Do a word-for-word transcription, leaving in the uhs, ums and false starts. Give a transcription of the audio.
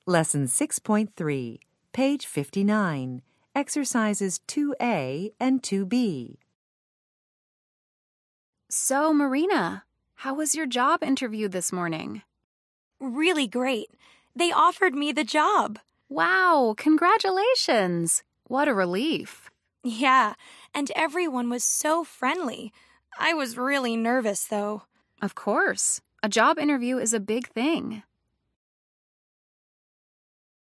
Lesson six point three, page fifty-nine, exercises two A and two B. So, Marina, how was your job interview this morning? Really great. They offered me the job. Wow, congratulations. What a relief. Yeah, and everyone was so friendly. I was really nervous, though. Of course. A job interview is a big thing.